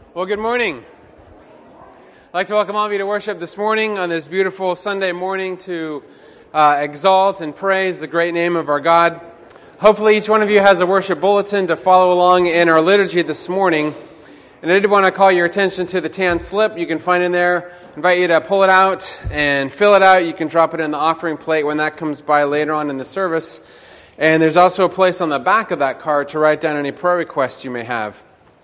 Well, good morning. I'd like to welcome all of you to worship this morning on this beautiful Sunday morning to exalt and praise the great name of our God. Hopefully each one of you has a worship bulletin to follow along in our liturgy this morning. And I did want to call your attention to the tan slip you can find in there. I invite you to pull it out and fill it out. You can drop it in the offering plate when that comes by later on in the service. And there's also a place on the back of that card to write down any prayer requests you may have.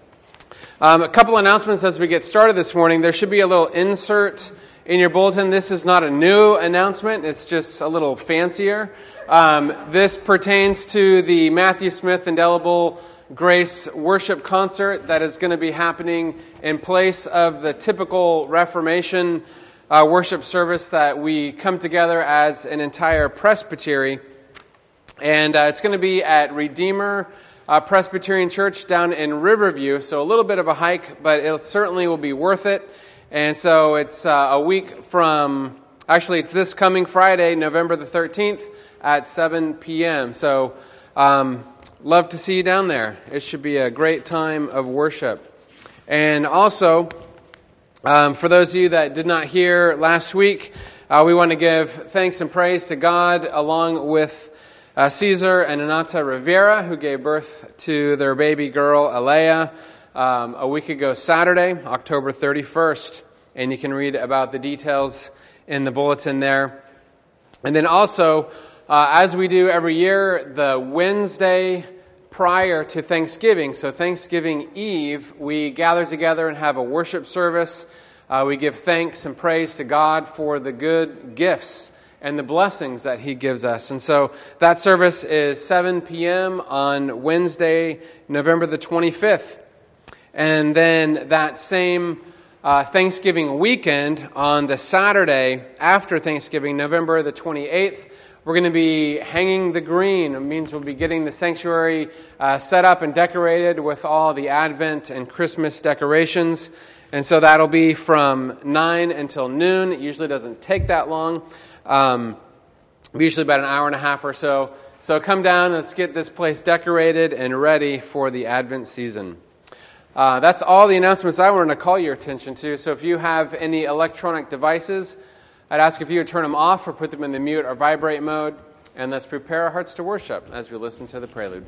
A couple announcements as we get started this morning. There should be a little insert in your bulletin. This is not a new announcement. It's just a little fancier. This pertains to the Matthew Smith Indelible Grace Worship Concert that is going to be happening in place of the typical Reformation worship service that we come together as an entire presbytery. And it's going to be at Redeemer Presbyterian Church down in Riverview, so a little bit of a hike, but it certainly will be worth it. And so it's a week from, actually it's this coming Friday, November the 13th at 7 p.m. So love to see you down there. It should be a great time of worship. And also, for those of you that did not hear last week, we want to give thanks and praise to God along with Cesar and Anata Rivera, who gave birth to their baby girl, Alea, a week ago Saturday, October 31st. And you can read about the details in the bulletin there. And then also, as we do every year, the Wednesday prior to Thanksgiving, so Thanksgiving Eve, we gather together and have a worship service. We give thanks and praise to God for the good gifts and the blessings that He gives us. And so that service is 7 p.m. on Wednesday, November the 25th. And then that same Thanksgiving weekend on the Saturday after Thanksgiving, November the 28th, we're going to be hanging the green. It means we'll be getting the sanctuary set up and decorated with all the Advent and Christmas decorations. And so that'll be from 9 until noon. It usually doesn't take that long. Usually about an hour and a half or so. So come down, let's get this place decorated and ready for the Advent season. That's all the announcements I wanted to call your attention to. So if you have any electronic devices, I'd ask if you would turn them off or put them in the mute or vibrate mode. And let's prepare our hearts to worship as we listen to the prelude.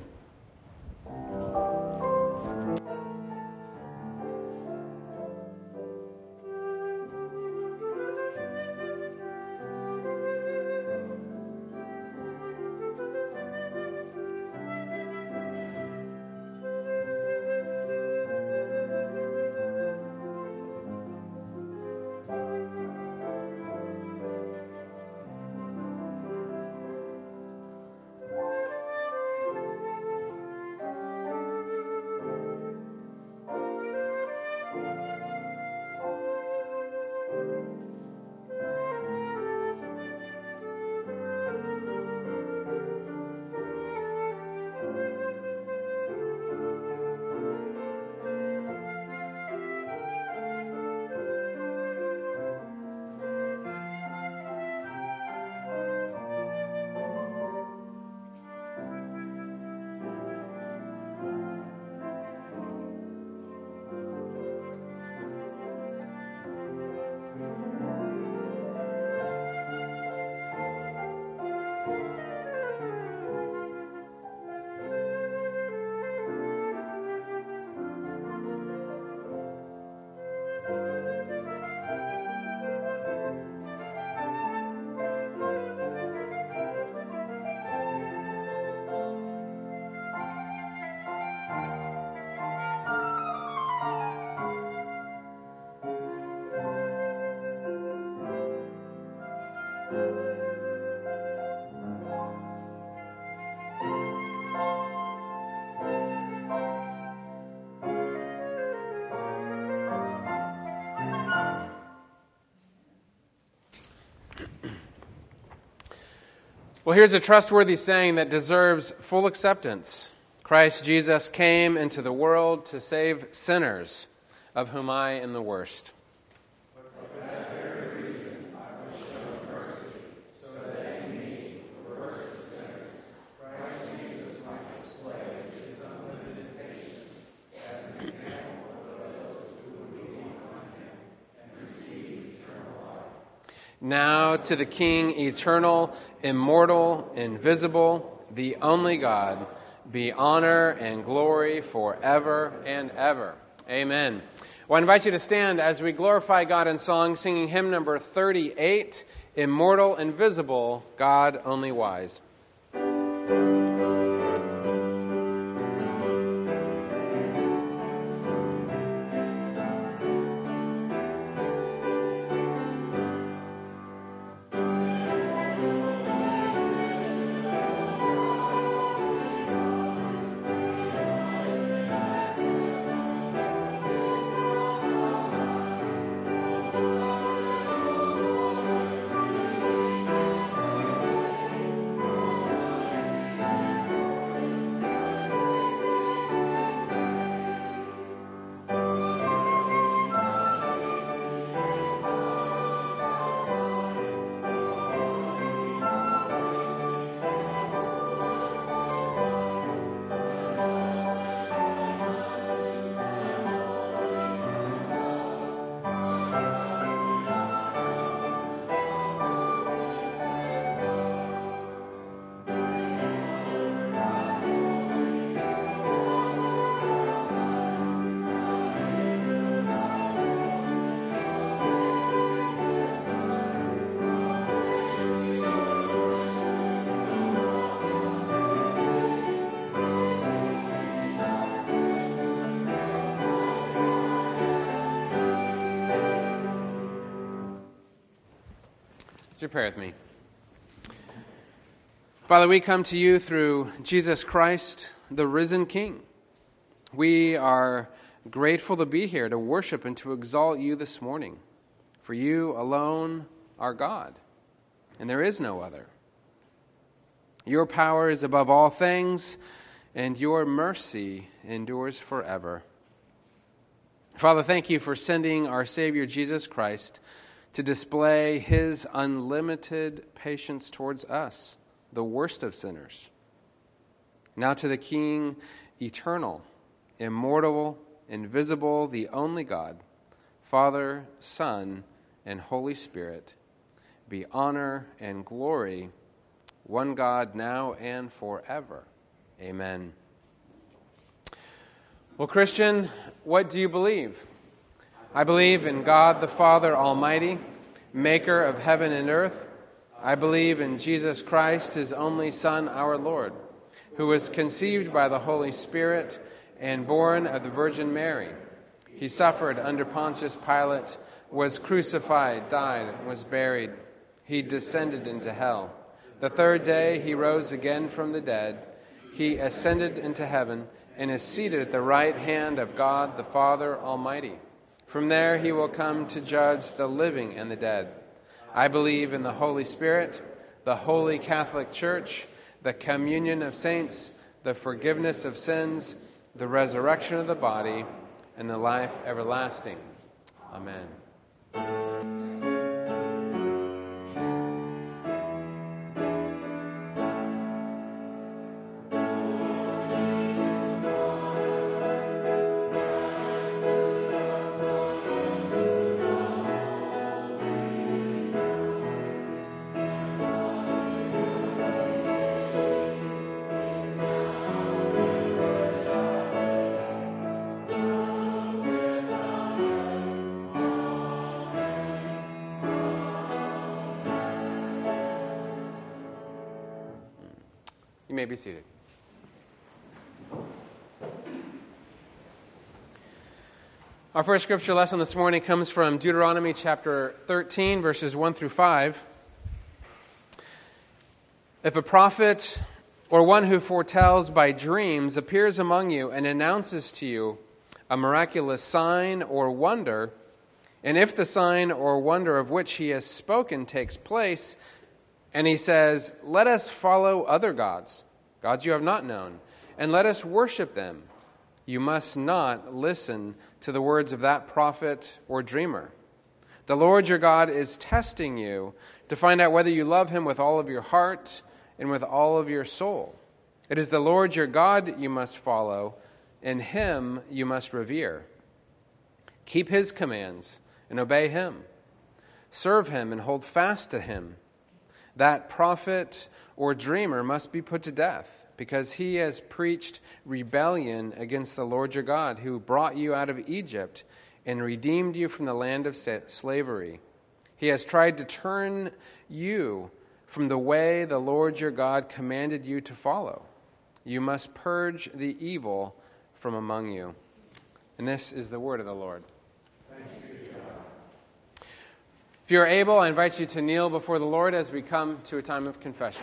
Well, here's a trustworthy saying that deserves full acceptance. Christ Jesus came into the world to save sinners, of whom I am the worst. But for that very reason, I was shown mercy, so that in me, the worst of sinners, Christ Jesus might display His unlimited patience as an example for those who Now to the King, eternal, immortal, invisible, the only God, be honor and glory forever and ever. Amen. Well, I invite you to stand as we glorify God in song, singing hymn number 38, Immortal, Invisible, God Only Wise. Would you pray with me? Father, we come to you through Jesus Christ, the risen King. We are grateful to be here to worship and to exalt you this morning. For you alone are God, and there is no other. Your power is above all things, and your mercy endures forever. Father, thank you for sending our Savior Jesus Christ to display his unlimited patience towards us, the worst of sinners. Now to the King, eternal, immortal, invisible, the only God, Father, Son, and Holy Spirit, be honor and glory, one God, now and forever. Amen. Well, Christian, what do you believe? I believe in God the Father Almighty, maker of heaven and earth. I believe in Jesus Christ, his only Son, our Lord, who was conceived by the Holy Spirit and born of the Virgin Mary. He suffered under Pontius Pilate, was crucified, died, and was buried. He descended into hell. The third day he rose again from the dead. He ascended into heaven and is seated at the right hand of God the Father Almighty. From there he will come to judge the living and the dead. I believe in the Holy Spirit, the Holy Catholic Church, the communion of saints, the forgiveness of sins, the resurrection of the body, and the life everlasting. Amen. You may be seated. Our first scripture lesson this morning comes from Deuteronomy chapter 13, verses 1 through 5. If a prophet or one who foretells by dreams appears among you and announces to you a miraculous sign or wonder, and if the sign or wonder of which he has spoken takes place, and he says, "Let us follow other gods, gods you have not known, and let us worship them," you must not listen to the words of that prophet or dreamer. The Lord your God is testing you to find out whether you love him with all of your heart and with all of your soul. It is the Lord your God you must follow, and him you must revere. Keep his commands and obey him. Serve him and hold fast to him. That prophet or dreamer must be put to death, because he has preached rebellion against the Lord your God, who brought you out of Egypt and redeemed you from the land of slavery. He has tried to turn you from the way the Lord your God commanded you to follow. You must purge the evil from among you." And this is the word of the Lord. Thanks be to God. If you are able, I invite you to kneel before the Lord as we come to a time of confession.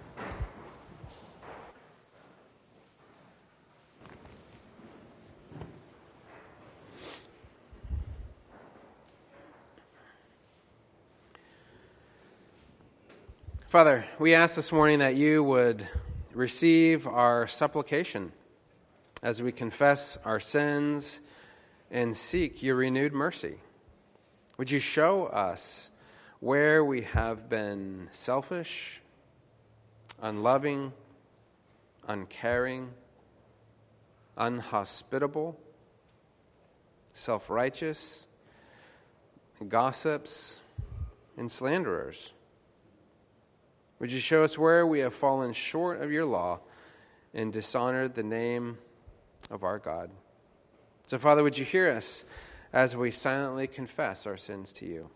Father, we ask this morning that you would receive our supplication as we confess our sins and seek your renewed mercy. Would you show us where we have been selfish, unloving, uncaring, unhospitable, self-righteous, gossips, and slanderers? Would you show us where we have fallen short of your law and dishonored the name of our God? So, Father, would you hear us as we silently confess our sins to you?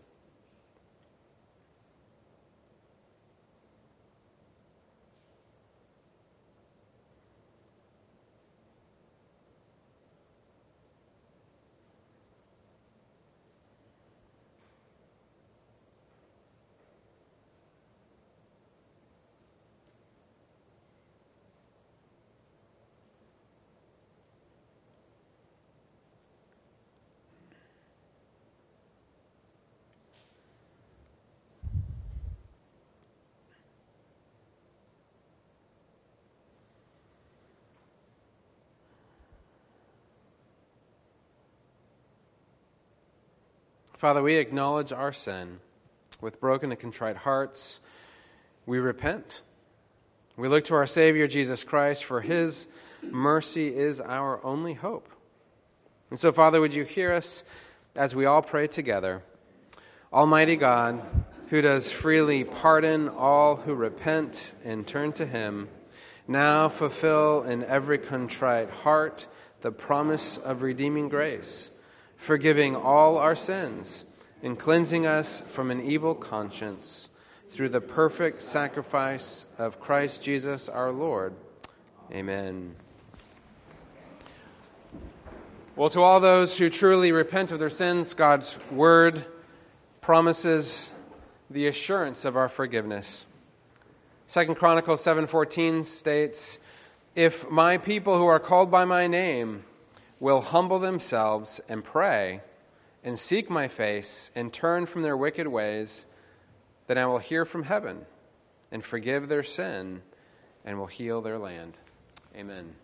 Father, we acknowledge our sin. With broken and contrite hearts, we repent. We look to our Savior, Jesus Christ, for his mercy is our only hope. And so, Father, would you hear us as we all pray together? Almighty God, who does freely pardon all who repent and turn to him, now fulfill in every contrite heart the promise of redeeming grace, forgiving all our sins and cleansing us from an evil conscience through the perfect sacrifice of Christ Jesus our Lord. Amen. Well, to all those who truly repent of their sins, God's word promises the assurance of our forgiveness. 2 Chronicles 7:14 states, "If my people who are called by my name will humble themselves and pray and seek my face and turn from their wicked ways, then I will hear from heaven and forgive their sin and will heal their land." Amen.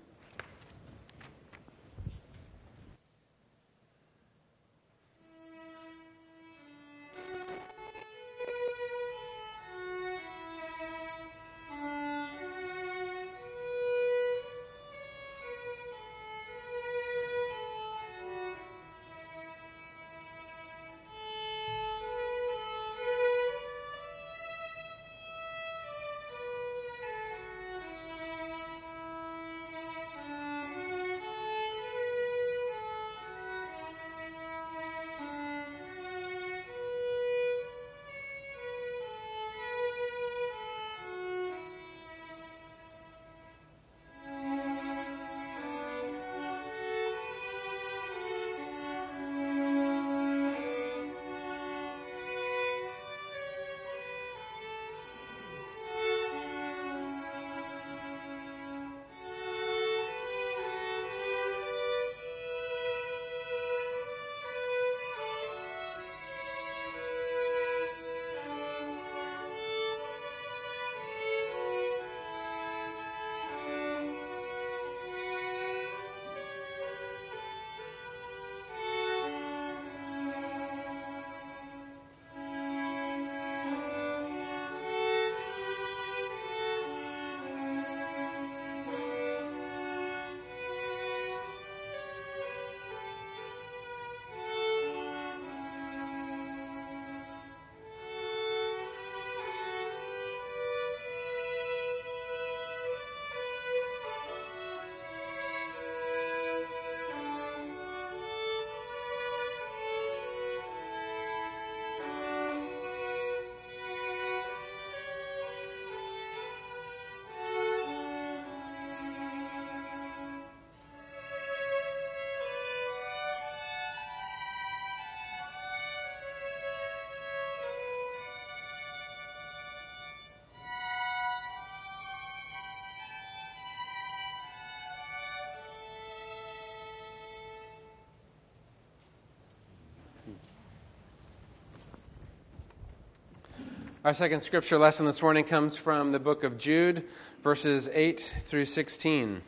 Our second scripture lesson this morning comes from the book of Jude, verses 8 through 16.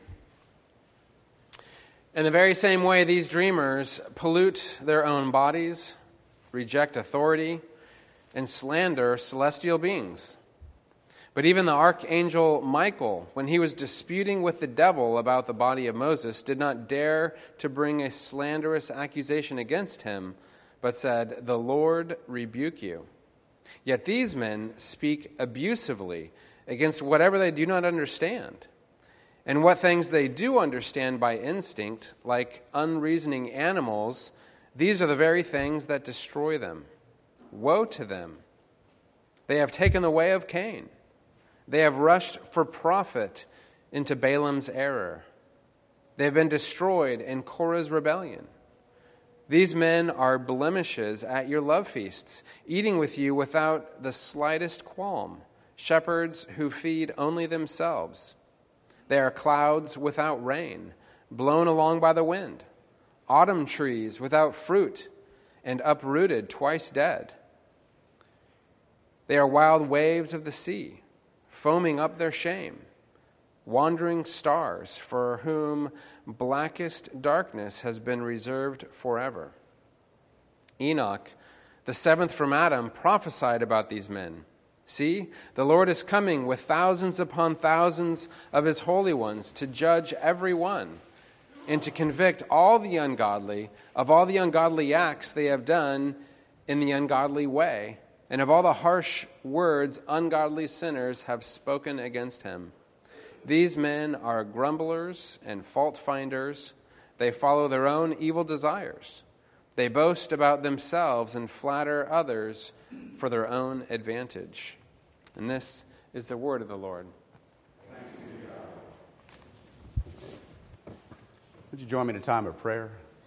In the very same way, these dreamers pollute their own bodies, reject authority, and slander celestial beings. But even the archangel Michael, when he was disputing with the devil about the body of Moses, did not dare to bring a slanderous accusation against him, but said, "The Lord rebuke you." Yet these men speak abusively against whatever they do not understand. And what things they do understand by instinct, like unreasoning animals, these are the very things that destroy them. Woe to them! They have taken the way of Cain. They have rushed for profit into Balaam's error. They have been destroyed in Korah's rebellion. These men are blemishes at your love feasts, eating with you without the slightest qualm, shepherds who feed only themselves. They are clouds without rain, blown along by the wind, autumn trees without fruit, and uprooted twice dead. They are wild waves of the sea, foaming up their shame, wandering stars for whom blackest darkness has been reserved forever. Enoch, the seventh from Adam, prophesied about these men. See, the Lord is coming with thousands upon thousands of his holy ones to judge every one and to convict all the ungodly of all the ungodly acts they have done in the ungodly way, and of all the harsh words ungodly sinners have spoken against him. These men are grumblers and fault-finders. They follow their own evil desires. They boast about themselves and flatter others for their own advantage. And this is the word of the Lord. Thanks be to God. Would you join me in a time of prayer?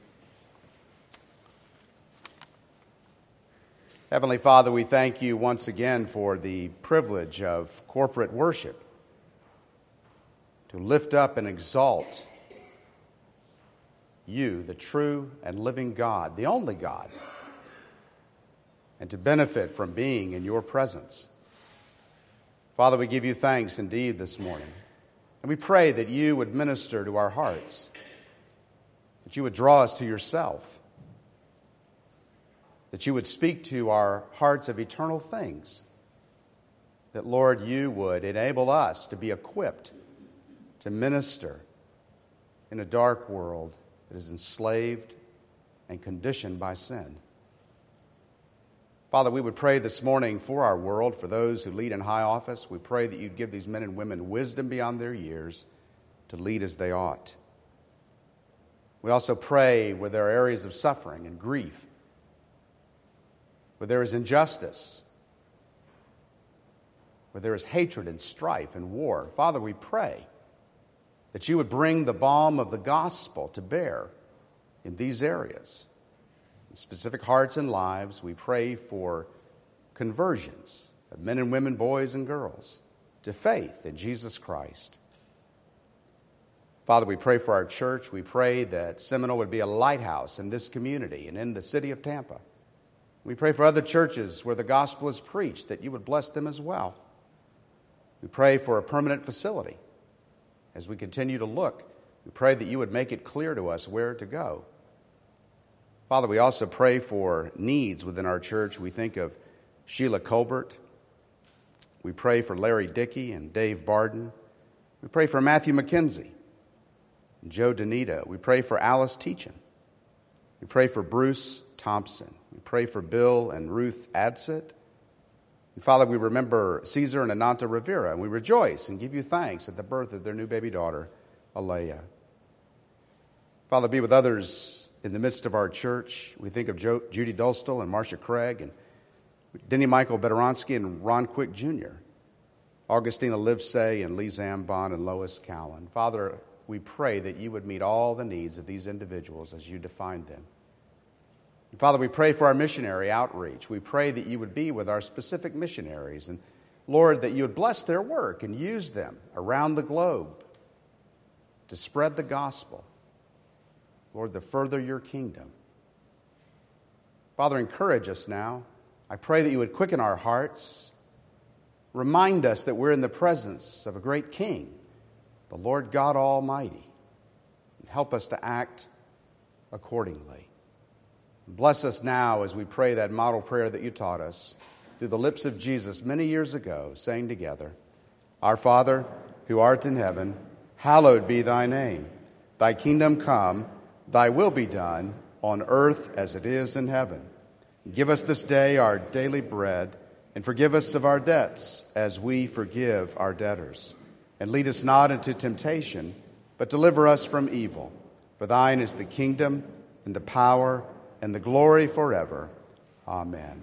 Heavenly Father, we thank you once again for the privilege of corporate worship, to lift up and exalt you, the true and living God, the only God, and to benefit from being in your presence. Father, we give you thanks indeed this morning, and we pray that you would minister to our hearts, that you would draw us to yourself, that you would speak to our hearts of eternal things, that, Lord, you would enable us to be equipped to minister in a dark world that is enslaved and conditioned by sin. Father, we would pray this morning for our world, for those who lead in high office. We pray that you'd give these men and women wisdom beyond their years to lead as they ought. We also pray where there are areas of suffering and grief, where there is injustice, where there is hatred and strife and war. Father, we pray that you would bring the balm of the gospel to bear in these areas. In specific hearts and lives, we pray for conversions of men and women, boys and girls, to faith in Jesus Christ. Father, we pray for our church. We pray that Seminole would be a lighthouse in this community and in the city of Tampa. We pray for other churches where the gospel is preached, that you would bless them as well. We pray for a permanent facility. As we continue to look, we pray that you would make it clear to us where to go. Father, we also pray for needs within our church. We think of Sheila Colbert. We pray for Larry Dickey and Dave Barden. We pray for Matthew McKenzie and Joe Danita. We pray for Alice Teachin. We pray for Bruce Thompson. We pray for Bill and Ruth Adsit. And Father, we remember Caesar and Ananta Rivera, and we rejoice and give you thanks at the birth of their new baby daughter, Alea. Father, be with others in the midst of our church. We think of Judy Dolstall and Marcia Craig, and Denny Michael Bedoronsky and Ron Quick Jr., Augustina Livesay and Lee Zambon and Lois Callan. Father, we pray that you would meet all the needs of these individuals as you defined them. And Father, we pray for our missionary outreach. We pray that you would be with our specific missionaries, and Lord, that you would bless their work and use them around the globe to spread the gospel. Lord, to further your kingdom. Father, encourage us now. I pray that you would quicken our hearts, remind us that we're in the presence of a great King, the Lord God Almighty, and help us to act accordingly. Bless us now as we pray that model prayer that you taught us through the lips of Jesus many years ago, saying together, Our Father, who art in heaven, hallowed be thy name. Thy kingdom come, thy will be done, on earth as it is in heaven. Give us this day our daily bread, and forgive us of our debts as we forgive our debtors. And lead us not into temptation, but deliver us from evil. For thine is the kingdom, and the power, and the glory forever. Amen.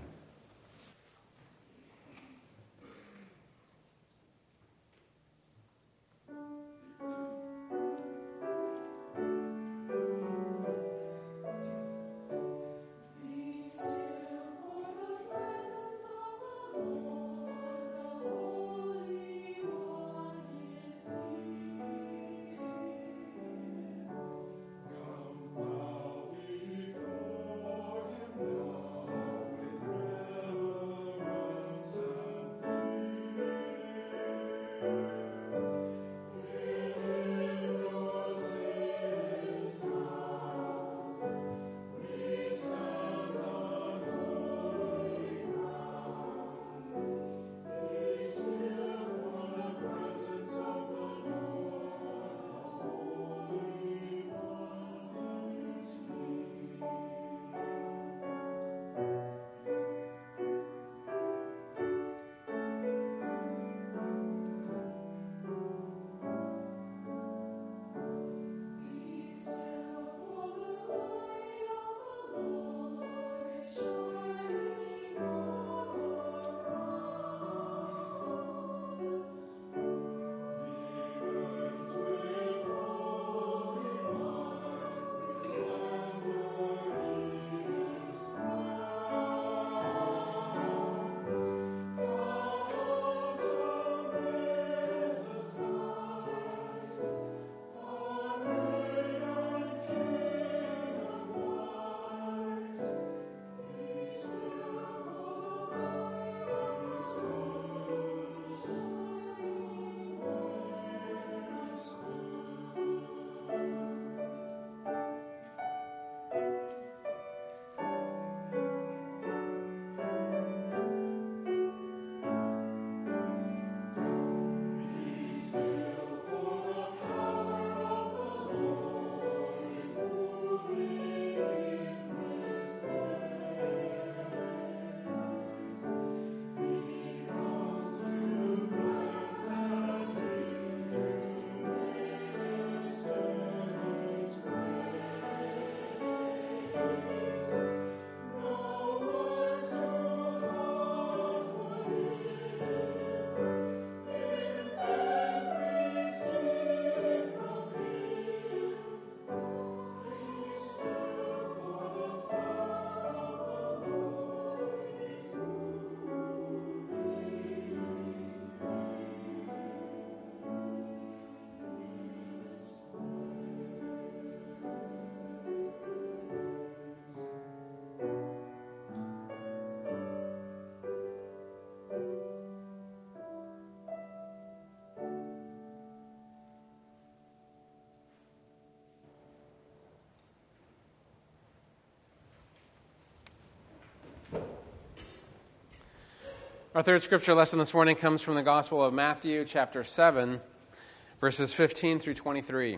Our third scripture lesson this morning comes from the Gospel of Matthew, chapter 7, verses 15 through 23.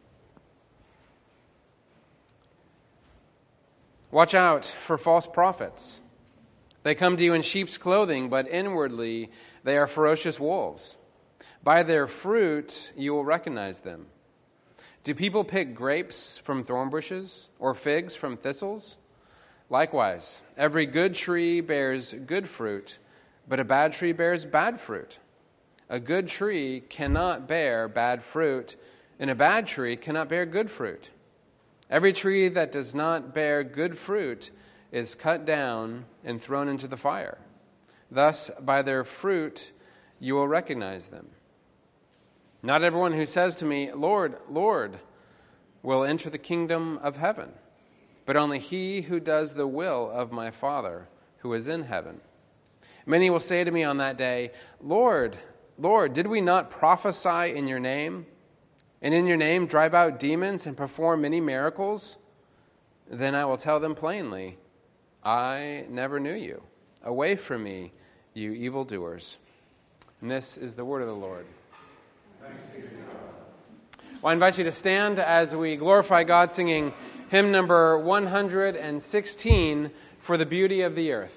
Watch out for false prophets. They come to you in sheep's clothing, but inwardly they are ferocious wolves. By their fruit you will recognize them. Do people pick grapes from thorn bushes or figs from thistles? Likewise, every good tree bears good fruit, but a bad tree bears bad fruit. A good tree cannot bear bad fruit, and a bad tree cannot bear good fruit. Every tree that does not bear good fruit is cut down and thrown into the fire. Thus, by their fruit you will recognize them. Not everyone who says to me, Lord, Lord, will enter the kingdom of heaven, but only he who does the will of my Father who is in heaven. Many will say to me on that day, Lord, Lord, did we not prophesy in your name? And in your name drive out demons and perform many miracles? Then I will tell them plainly, I never knew you. Away from me, you evildoers. And this is the word of the Lord. Thanks be to God. Well, I invite you to stand as we glorify God, singing hymn number 116, For the Beauty of the Earth.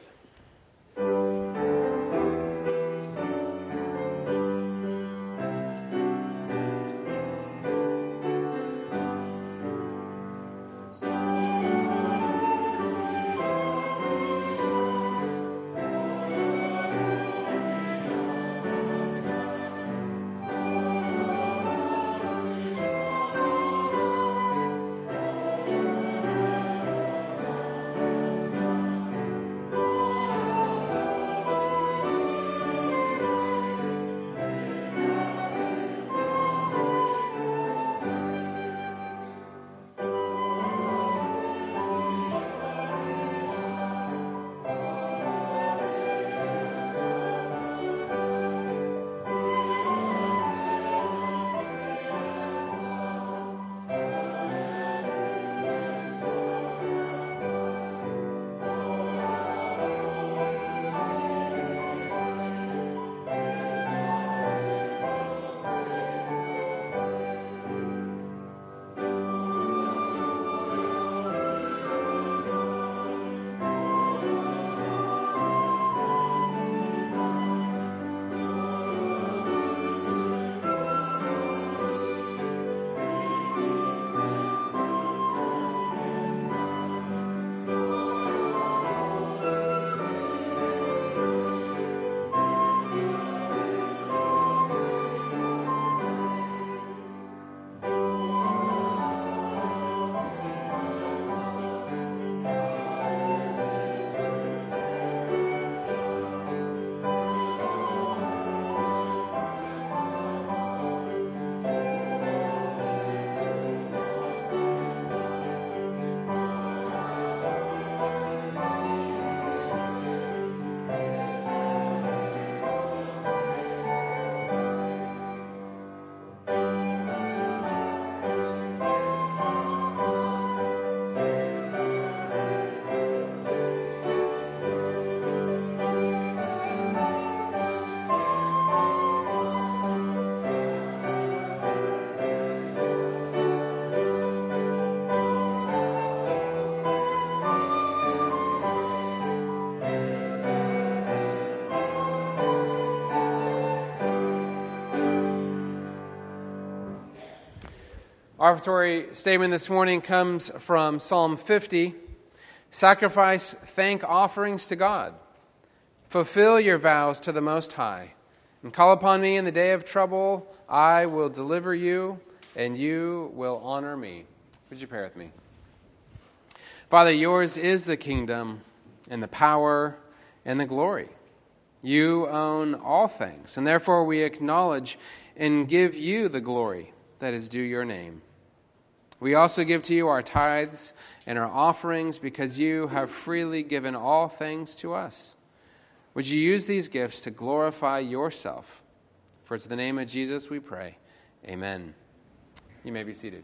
Our offertory statement this morning comes from Psalm 50. Sacrifice thank offerings to God. Fulfill your vows to the Most High, and call upon me in the day of trouble. I will deliver you, and you will honor me. Would you pray with me? Father, yours is the kingdom, and the power, and the glory. You own all things, and therefore we acknowledge and give you the glory that is due your name. We also give to you our tithes and our offerings because you have freely given all things to us. Would you use these gifts to glorify yourself? For it's in the name of Jesus we pray. Amen. You may be seated.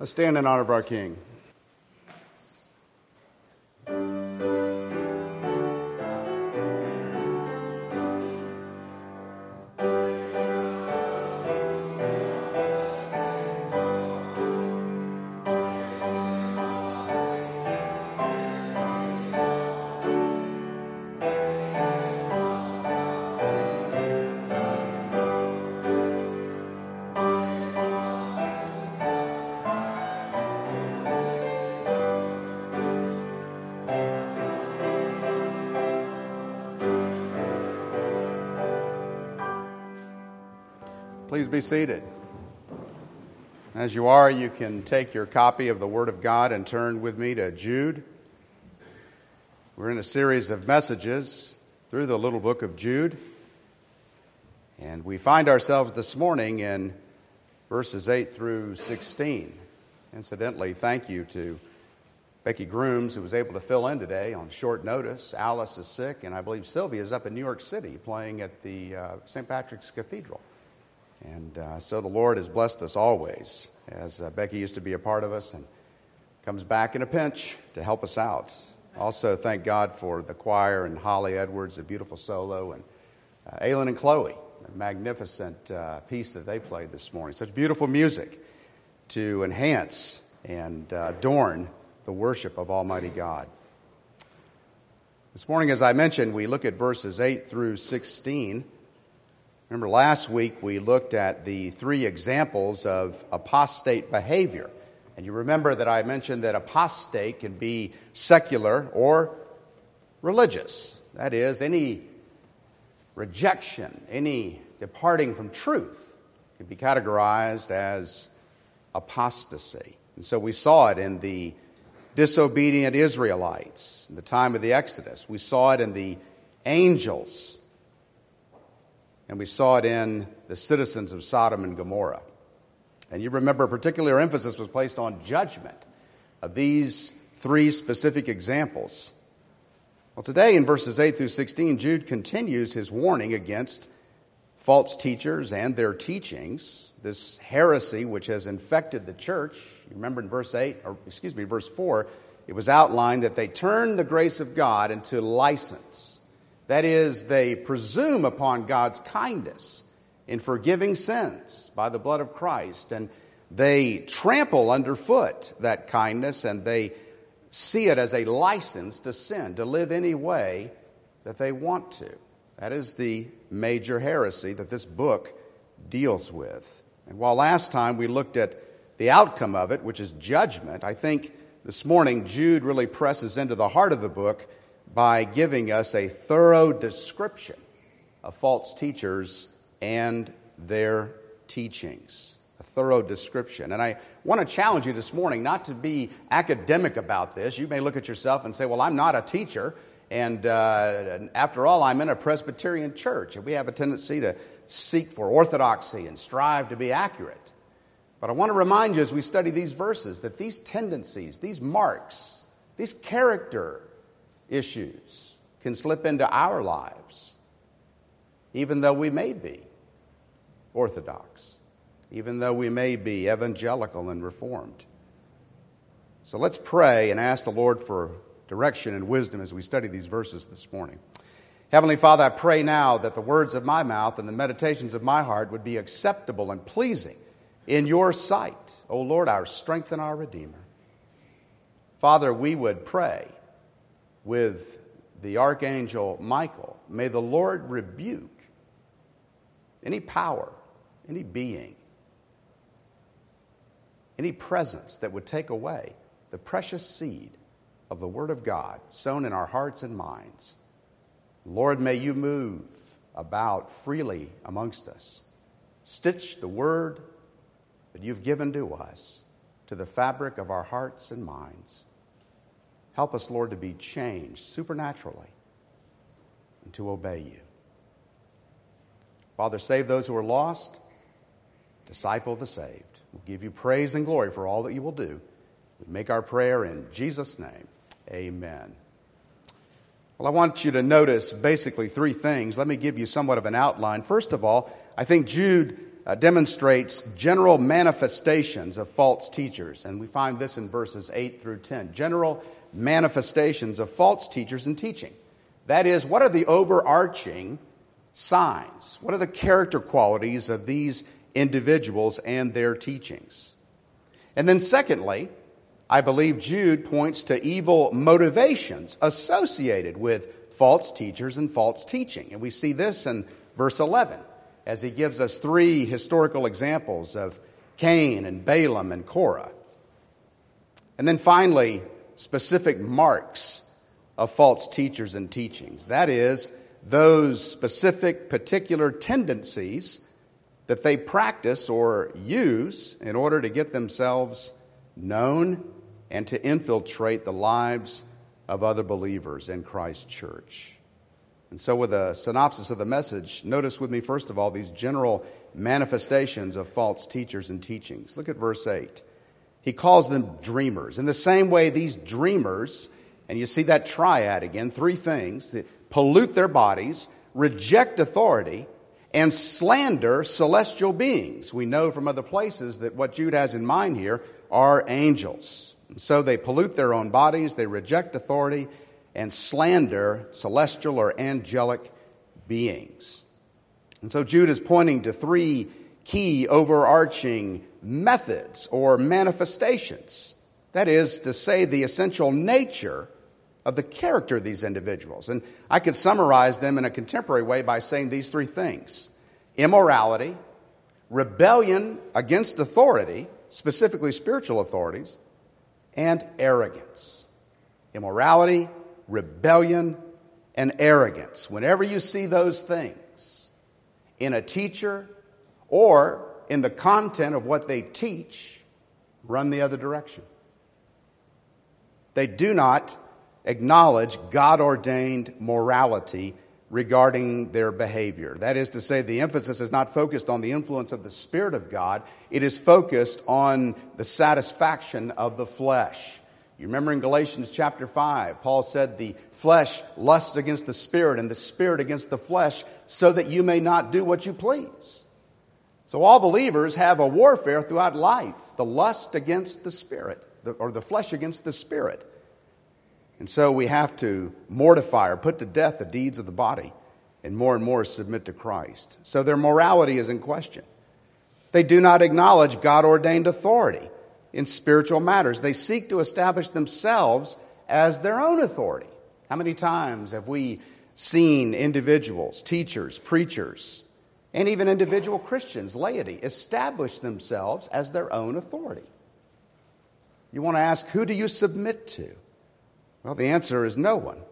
Let's stand in honor of our King. Please be seated. As you are, you can take your copy of the Word of God and turn with me to Jude. We're in a series of messages through the little book of Jude. And we find ourselves this morning in verses 8 through 16. Incidentally, thank you to Becky Grooms, who was able to fill in today on short notice. Alice is sick, and I believe Sylvia is up in New York City playing at the St. Patrick's Cathedral. And so the Lord has blessed us always, as Becky used to be a part of us and comes back in a pinch to help us out. Also, thank God for the choir and Holly Edwards, a beautiful solo, and Aylin and Chloe, a magnificent piece that they played this morning. Such beautiful music to enhance and adorn the worship of Almighty God. This morning, as I mentioned, we look at verses 8 through 16. Remember, last week we looked at the three examples of apostate behavior. And you remember that I mentioned that apostate can be secular or religious. That is, any rejection, any departing from truth can be categorized as apostasy. And so we saw it in the disobedient Israelites in the time of the Exodus. We saw it in the angels. And we saw it in the citizens of Sodom and Gomorrah. And you remember particular emphasis was placed on judgment of these three specific examples. Well, today in verses 8 through 16, Jude continues his warning against false teachers and their teachings, this heresy which has infected the church. You remember in verse 4, it was outlined that they turned the grace of God into license. That is, they presume upon God's kindness in forgiving sins by the blood of Christ, and they trample underfoot that kindness, and they see it as a license to sin, to live any way that they want to. That is the major heresy that this book deals with. And while last time we looked at the outcome of it, which is judgment, I think this morning Jude really presses into the heart of the book by giving us a thorough description of false teachers and their teachings. A thorough description. And I want to challenge you this morning not to be academic about this. You may look at yourself and say, well, I'm not a teacher, and after all, I'm in a Presbyterian church, and we have a tendency to seek for orthodoxy and strive to be accurate. But I want to remind you as we study these verses that these tendencies, these marks, these character issues can slip into our lives, even though we may be orthodox, even though we may be evangelical and reformed. So let's pray and ask the Lord for direction and wisdom as we study these verses this morning. Heavenly Father, I pray now that the words of my mouth and the meditations of my heart would be acceptable and pleasing in your sight, O Lord, our strength and our Redeemer. Father, we would pray with the archangel Michael, may the Lord rebuke any power, any being, any presence that would take away the precious seed of the Word of God sown in our hearts and minds. Lord, may you move about freely amongst us. Stitch the Word that you've given to us to the fabric of our hearts and minds. Help us, Lord, to be changed supernaturally and to obey you. Father, save those who are lost. Disciple the saved. We'll give you praise and glory for all that you will do. We make our prayer in Jesus' name. Amen. Well, I want you to notice basically three things. Let me give you somewhat of an outline. First of all, I think Jude demonstrates general manifestations of false teachers. And we find this in verses 8 through 10. General manifestations of false teachers and teaching. That is, what are the overarching signs? What are the character qualities of these individuals and their teachings? And then secondly, I believe Jude points to evil motivations associated with false teachers and false teaching. And we see this in verse 11, as he gives us three historical examples of Cain and Balaam and Korah. And then finally, specific marks of false teachers and teachings. That is, those specific particular tendencies that they practice or use in order to get themselves known and to infiltrate the lives of other believers in Christ's church. And so with a synopsis of the message, notice with me, first of all, these general manifestations of false teachers and teachings. Look at verse 8. He calls them dreamers. In the same way, these dreamers, and you see that triad again, three things, that pollute their bodies, reject authority, and slander celestial beings. We know from other places that what Jude has in mind here are angels. And so they pollute their own bodies, they reject authority, and slander celestial or angelic beings. And so Jude is pointing to three key overarching methods or manifestations. That is to say, the essential nature of the character of these individuals. And I could summarize them in a contemporary way by saying these three things: immorality, rebellion against authority, specifically spiritual authorities, and arrogance. Immorality, rebellion, and arrogance. Whenever you see those things in a teacher or in the content of what they teach, run the other direction. They do not acknowledge God-ordained morality regarding their behavior. That is to say, the emphasis is not focused on the influence of the Spirit of God. It is focused on the satisfaction of the flesh. You remember in Galatians chapter 5, Paul said the flesh lusts against the Spirit and the Spirit against the flesh, so that you may not do what you please. So all believers have a warfare throughout life, the lust against the Spirit, or the flesh against the Spirit. And so we have to mortify or put to death the deeds of the body and more submit to Christ. So their morality is in question. They do not acknowledge God-ordained authority in spiritual matters. They seek to establish themselves as their own authority. How many times have we seen individuals, teachers, preachers, and even individual Christians, laity, establish themselves as their own authority? You want to ask, who do you submit to? Well, the answer is no one.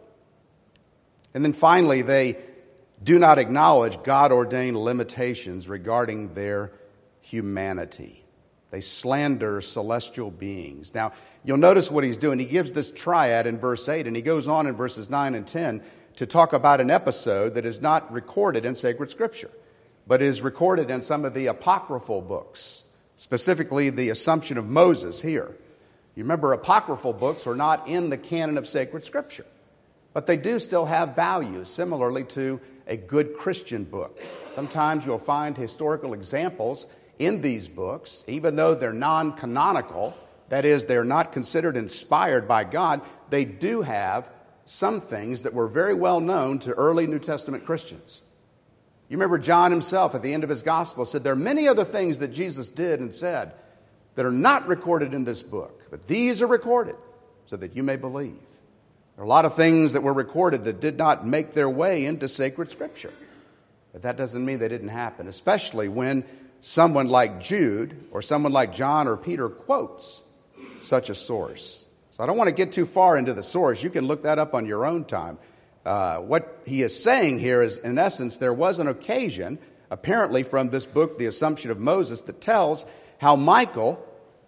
And then finally, they do not acknowledge God-ordained limitations regarding their humanity. They slander celestial beings. Now, you'll notice what he's doing. He gives this triad in verse 8, and he goes on in verses 9 and 10 to talk about an episode that is not recorded in sacred Scripture, but is recorded in some of the apocryphal books, specifically the Assumption of Moses here. You remember, apocryphal books are not in the canon of sacred Scripture, but they do still have value, similarly to a good Christian book. Sometimes you'll find historical examples in these books, even though they're non-canonical, that is, they're not considered inspired by God, they do have some things that were very well known to early New Testament Christians. You remember John himself at the end of his gospel said, there are many other things that Jesus did and said that are not recorded in this book, but these are recorded so that you may believe. There are a lot of things that were recorded that did not make their way into sacred Scripture. But that doesn't mean they didn't happen, especially when someone like Jude or someone like John or Peter quotes such a source. So I don't want to get too far into the source. You can look that up on your own time. What he is saying here is, in essence, there was an occasion, apparently from this book, The Assumption of Moses, that tells how Michael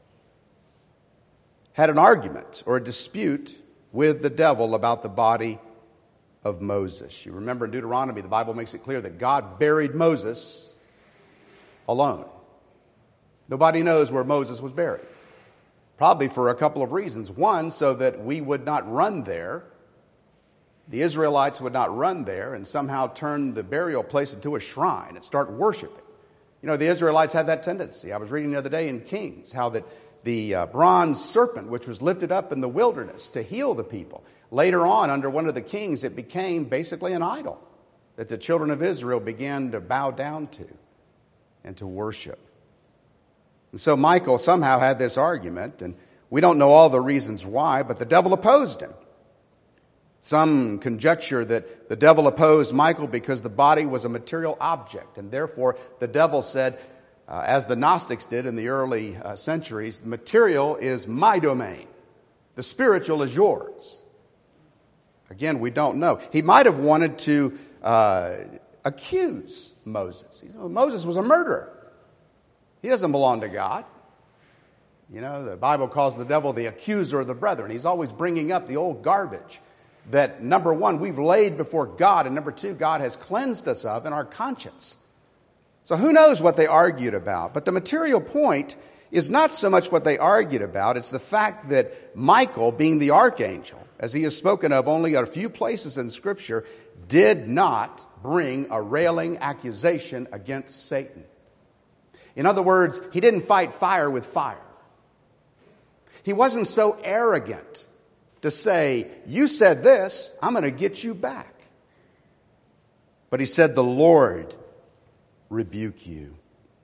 had an argument or a dispute with the devil about the body of Moses. You remember in Deuteronomy, the Bible makes it clear that God buried Moses alone. Nobody knows where Moses was buried. Probably for a couple of reasons. One, so that we would not run there. The Israelites would not run there and somehow turn the burial place into a shrine and start worshiping. You know, the Israelites had that tendency. I was reading the other day in Kings how that the bronze serpent, which was lifted up in the wilderness to heal the people, later on, under one of the kings, it became basically an idol that the children of Israel began to bow down to and to worship. And so Michael somehow had this argument, and we don't know all the reasons why, but the devil opposed him. Some conjecture that the devil opposed Michael because the body was a material object, and therefore the devil said, as the Gnostics did in the early centuries, the material is my domain. The spiritual is yours. Again, we don't know. He might have wanted to accuse Moses. Moses was a murderer. He doesn't belong to God. You know, the Bible calls the devil the accuser of the brethren. He's always bringing up the old garbage that, number one, we've laid before God, and number two, God has cleansed us of in our conscience. So who knows what they argued about? But the material point is not so much what they argued about. It's the fact that Michael, being the archangel, as he is spoken of only a few places in Scripture, did not bring a railing accusation against Satan. In other words, he didn't fight fire with fire. He wasn't so arrogant to say, you said this, I'm going to get you back. But he said, the Lord rebuke you.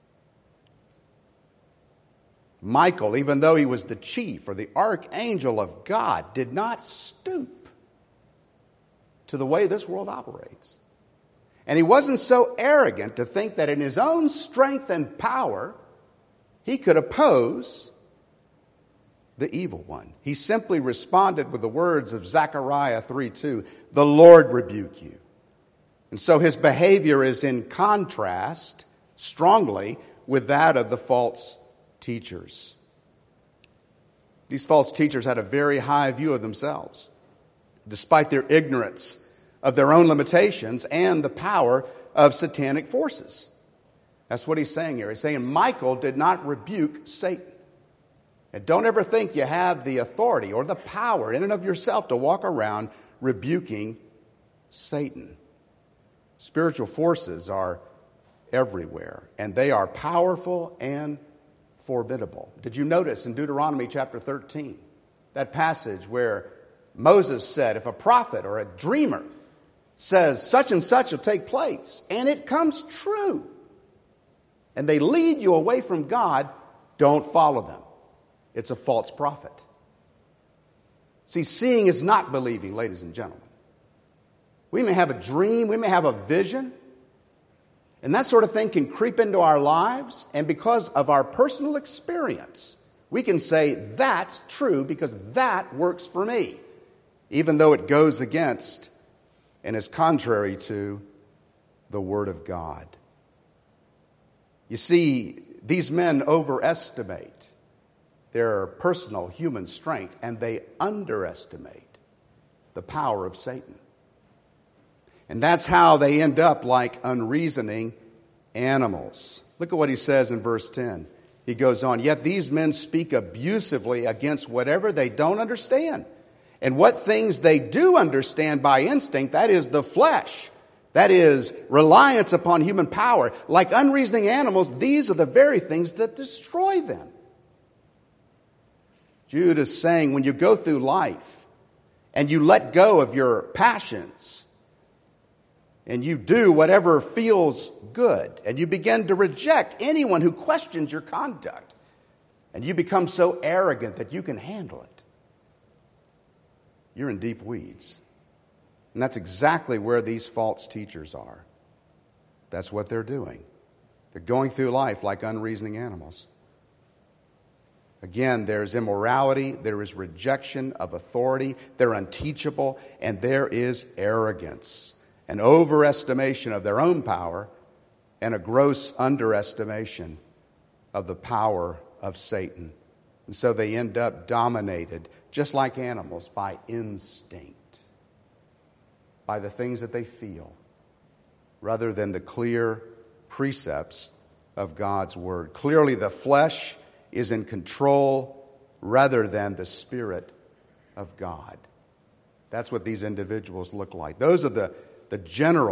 Michael, even though he was the chief or the archangel of God, did not stoop to the way this world operates. And he wasn't so arrogant to think that in his own strength and power, he could oppose the evil one. He simply responded with the words of Zechariah 3:2, the Lord rebuke you. And so his behavior is in contrast strongly with that of the false teachers. These false teachers had a very high view of themselves, despite their ignorance of their own limitations and the power of satanic forces. That's what he's saying here. He's saying Michael did not rebuke Satan. And don't ever think you have the authority or the power in and of yourself to walk around rebuking Satan. Spiritual forces are everywhere, and they are powerful and formidable. Did you notice in Deuteronomy chapter 13, that passage where Moses said, if a prophet or a dreamer says such and such will take place, and it comes true, and they lead you away from God, don't follow them. It's a false prophet. See, seeing is not believing, ladies and gentlemen. We may have a dream, we may have a vision, and that sort of thing can creep into our lives, and because of our personal experience, we can say, that's true because that works for me, even though it goes against and is contrary to the Word of God. You see, these men overestimate their personal human strength, and they underestimate the power of Satan. And that's how they end up like unreasoning animals. Look at what he says in verse 10. He goes on, yet these men speak abusively against whatever they don't understand. And what things they do understand by instinct, that is the flesh, that is reliance upon human power. Like unreasoning animals, these are the very things that destroy them. Jude is saying when you go through life and you let go of your passions and you do whatever feels good and you begin to reject anyone who questions your conduct and you become so arrogant that you can handle it, you're in deep weeds. And that's exactly where these false teachers are. That's what they're doing. They're going through life like unreasoning animals. Again, there's immorality, there is rejection of authority, they're unteachable, and there is arrogance, an overestimation of their own power, and a gross underestimation of the power of Satan. And so they end up dominated, just like animals, by instinct, by the things that they feel, rather than the clear precepts of God's Word. Clearly, the flesh is in control rather than the Spirit of God. That's what these individuals look like. Those are the general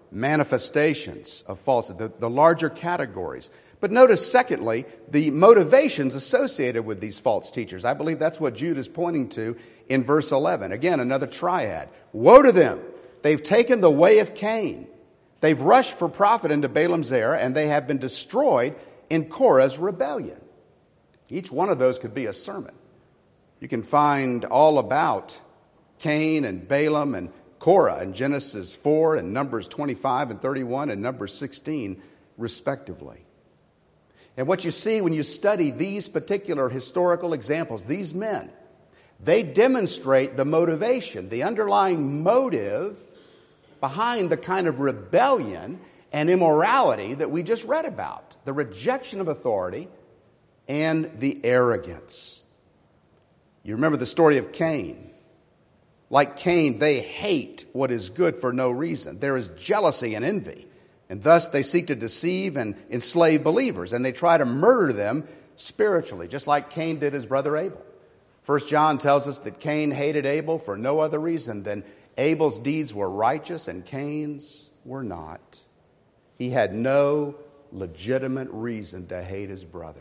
manifestations of falsehood, the larger categories. But notice, secondly, the motivations associated with these false teachers. I believe that's what Jude is pointing to in verse 11. Again, another triad. Woe to them! They've taken the way of Cain. They've rushed for profit into Balaam's error, and they have been destroyed in Korah's rebellion. Each one of those could be a sermon. You can find all about Cain and Balaam and Korah in Genesis 4 and Numbers 25 and 31 and Numbers 16, respectively. And what you see when you study these particular historical examples, these men, they demonstrate the motivation, the underlying motive behind the kind of rebellion and immorality that we just read about. The rejection of authority and the arrogance. You remember the story of Cain. Like Cain, they hate what is good for no reason. There is jealousy and envy. And thus they seek to deceive and enslave believers. And they try to murder them spiritually, just like Cain did his brother Abel. 1 John tells us that Cain hated Abel for no other reason than Abel's deeds were righteous and Cain's were not. He had no legitimate reason to hate his brother.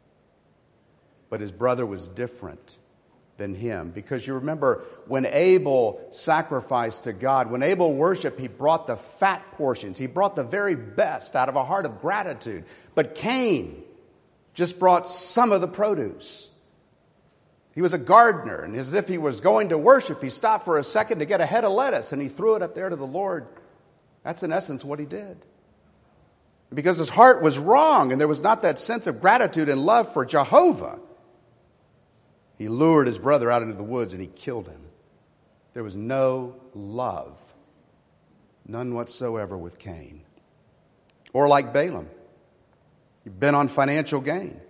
But his brother was different than him. Because you remember when Abel sacrificed to God, when Abel worshiped, he brought the fat portions. He brought the very best out of a heart of gratitude. But Cain just brought some of the produce. He was a gardener, and as if he was going to worship, he stopped for a second to get a head of lettuce, and he threw it up there to the Lord. That's in essence what he did. Because his heart was wrong, and there was not that sense of gratitude and love for Jehovah, he lured his brother out into the woods and he killed him. There was no love, none whatsoever with Cain. Or like Balaam, you've been on financial gain.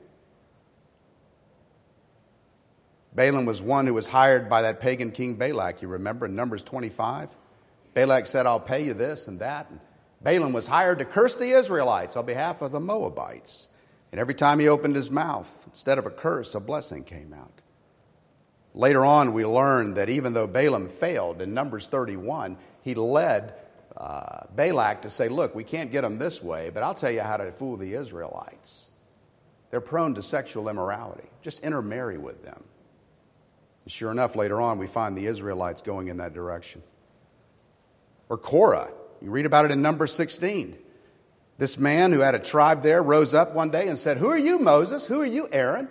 Balaam was one who was hired by that pagan king Balak, you remember in Numbers 25. Balak said, I'll pay you this and that. And Balaam was hired to curse the Israelites on behalf of the Moabites. And every time he opened his mouth, instead of a curse, a blessing came out. Later on, we learned that even though Balaam failed in Numbers 31, he led Balak to say, look, we can't get them this way, but I'll tell you how to fool the Israelites. They're prone to sexual immorality. Just intermarry with them. And sure enough, later on, we find the Israelites going in that direction. Or Korah. You read about it in Numbers 16. This man who had a tribe there rose up one day and said, who are you, Moses? Who are you, Aaron?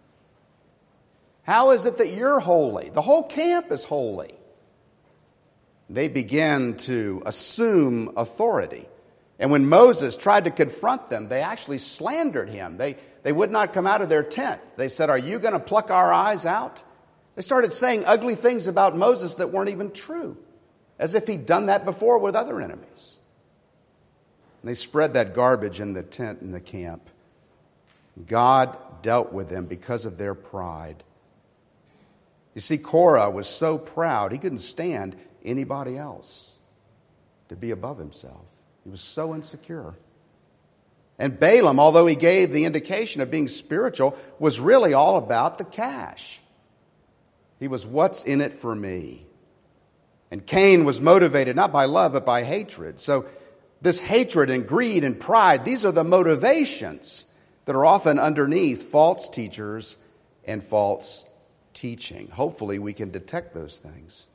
How is it that you're holy? The whole camp is holy. They began to assume authority. And when Moses tried to confront them, they actually slandered him. They would not come out of their tent. They said, are you going to pluck our eyes out? They started saying ugly things about Moses that weren't even true, as if he'd done that before with other enemies. And they spread that garbage in the tent in the camp. God dealt with them because of their pride. You see, Korah was so proud, he couldn't stand anybody else to be above himself. He was so insecure. And Balaam, although he gave the indication of being spiritual, was really all about the cash. He was, what's in it for me? And Cain was motivated not by love, but by hatred. So this hatred and greed and pride, these are the motivations that are often underneath false teachers and false teaching. Hopefully we can detect those things.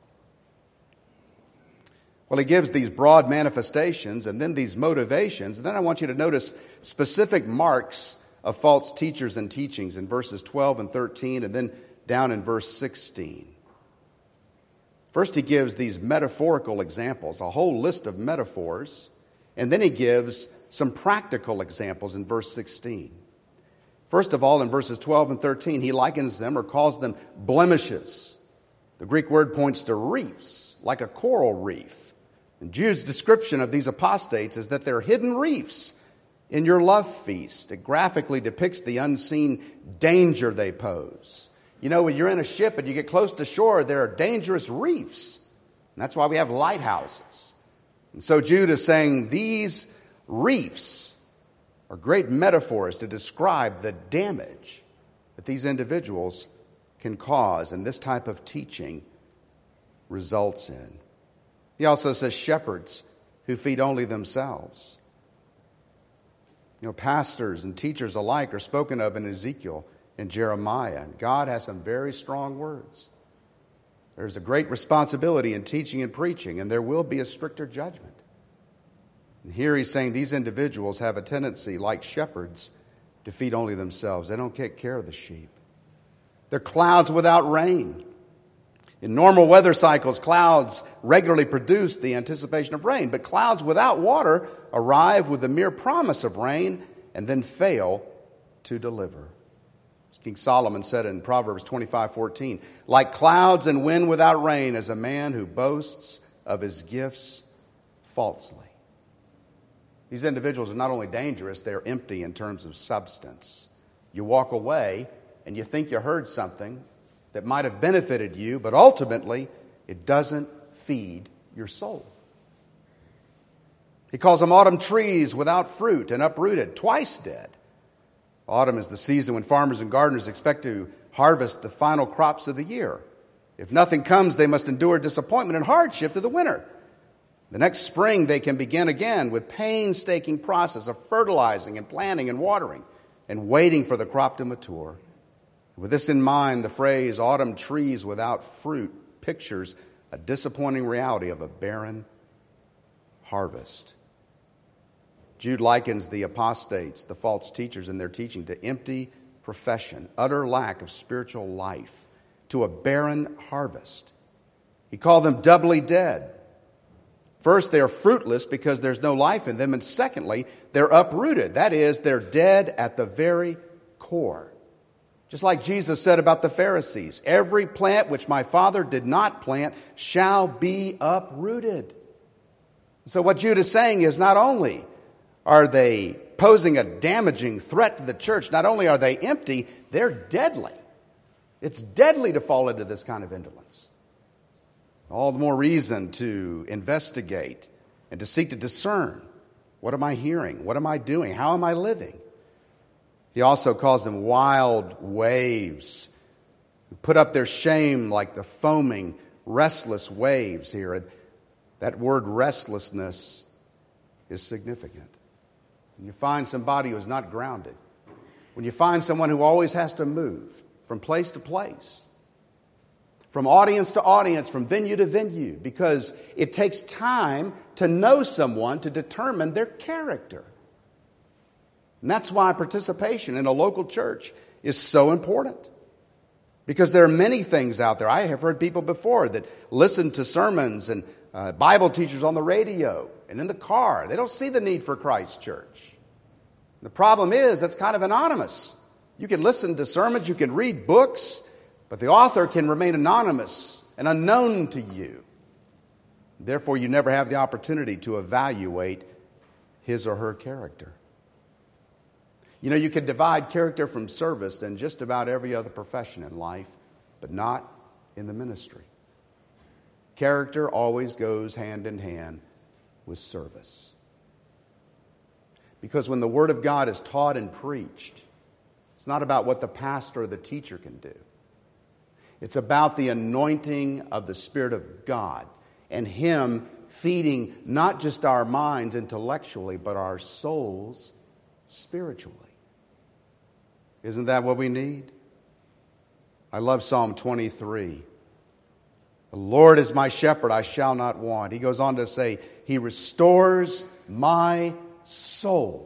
Well, he gives these broad manifestations and then these motivations. And then I want you to notice specific marks of false teachers and teachings in verses 12 and 13 and then down in verse 16. First, he gives these metaphorical examples, a whole list of metaphors, and then he gives some practical examples in verse 16. First of all, in verses 12 and 13, he likens them or calls them blemishes. The Greek word points to reefs, like a coral reef. And Jude's description of these apostates is that they're hidden reefs in your love feast. It graphically depicts the unseen danger they pose. You know, when you're in a ship and you get close to shore, there are dangerous reefs. And that's why we have lighthouses. And so Jude is saying these reefs are great metaphors to describe the damage that these individuals can cause and this type of teaching results in. He also says shepherds who feed only themselves. Pastors and teachers alike are spoken of in Ezekiel and Jeremiah. And God has some very strong words. There's a great responsibility in teaching and preaching, and there will be a stricter judgment. And here he's saying these individuals have a tendency, like shepherds, to feed only themselves. They don't take care of the sheep. They're clouds without rain. In normal weather cycles, clouds regularly produce the anticipation of rain, but clouds without water arrive with the mere promise of rain and then fail to deliver. As King Solomon said in Proverbs 25:14, like clouds and wind without rain is a man who boasts of his gifts falsely. These individuals are not only dangerous, they're empty in terms of substance. You walk away and you think you heard something that might have benefited you, but ultimately it doesn't feed your soul. He calls them autumn trees without fruit and uprooted, twice dead. Autumn is the season when farmers and gardeners expect to harvest the final crops of the year. If nothing comes, they must endure disappointment and hardship through the winter. The next spring, they can begin again with painstaking process of fertilizing and planting and watering and waiting for the crop to mature. With this in mind, the phrase autumn trees without fruit pictures a disappointing reality of a barren harvest. Jude likens the apostates, the false teachers in their teaching, to empty profession, utter lack of spiritual life, to a barren harvest. He called them doubly dead. First, they are fruitless because there's no life in them, and secondly, they're uprooted. That is, they're dead at the very core. Just like Jesus said about the Pharisees, every plant which my Father did not plant shall be uprooted. So what Jude is saying is not only are they posing a damaging threat to the church, not only are they empty, they're deadly. It's deadly to fall into this kind of indolence. All the more reason to investigate and to seek to discern. What am I hearing? What am I doing? How am I living? He also calls them wild waves, who put up their shame like the foaming, restless waves here. That word restlessness is significant. When you find somebody who is not grounded, when you find someone who always has to move from place to place, from audience to audience, from venue to venue, because it takes time to know someone to determine their character. And that's why participation in a local church is so important. Because there are many things out there. I have heard people before that listen to sermons and Bible teachers on the radio and in the car. They don't see the need for Christ Church. The problem is that's kind of anonymous. You can listen to sermons, you can read books, but the author can remain anonymous and unknown to you. Therefore, you never have the opportunity to evaluate his or her character. You can divide character from service in just about every other profession in life, but not in the ministry. Character always goes hand in hand with service. Because when the Word of God is taught and preached, it's not about what the pastor or the teacher can do. It's about the anointing of the Spirit of God and Him feeding not just our minds intellectually, but our souls spiritually. Isn't that what we need? I love Psalm 23. The Lord is my shepherd, I shall not want. He goes on to say, He restores my soul.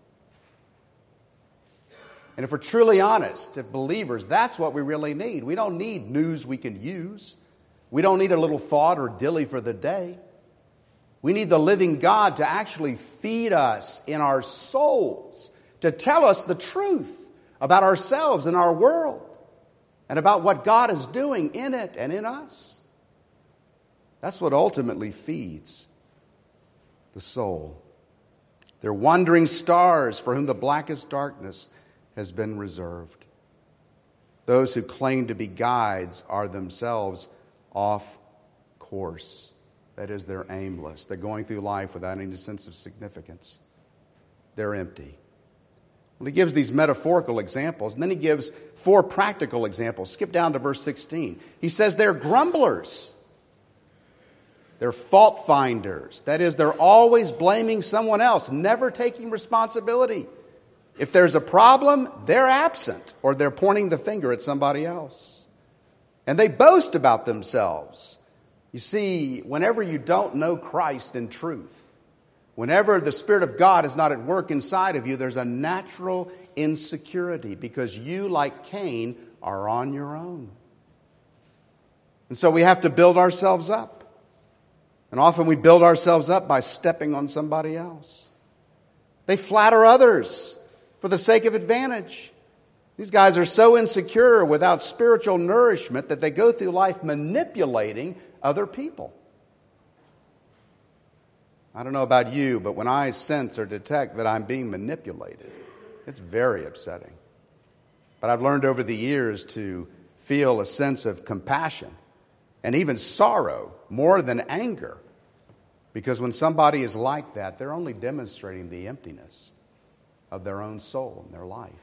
And if we're truly honest, if believers, that's what we really need. We don't need news we can use. We don't need a little thought or dilly for the day. We need the living God to actually feed us in our souls, to tell us the truth about ourselves and our world, and about what God is doing in it and in us. That's what ultimately feeds the soul. They're wandering stars for whom the blackest darkness has been reserved. Those who claim to be guides are themselves off course. That is, they're aimless. They're going through life without any sense of significance. They're empty. Well, he gives these metaphorical examples, and then he gives 4 practical examples. Skip down to verse 16. He says they're grumblers. They're fault finders. That is, they're always blaming someone else, never taking responsibility. If there's a problem, they're absent, or they're pointing the finger at somebody else. And they boast about themselves. You see, whenever you don't know Christ in truth, whenever the Spirit of God is not at work inside of you, there's a natural insecurity because you, like Cain, are on your own. And so we have to build ourselves up. And often we build ourselves up by stepping on somebody else. They flatter others for the sake of advantage. These guys are so insecure without spiritual nourishment that they go through life manipulating other people. I don't know about you, but when I sense or detect that I'm being manipulated, it's very upsetting. But I've learned over the years to feel a sense of compassion and even sorrow more than anger. Because when somebody is like that, they're only demonstrating the emptiness of their own soul and their life.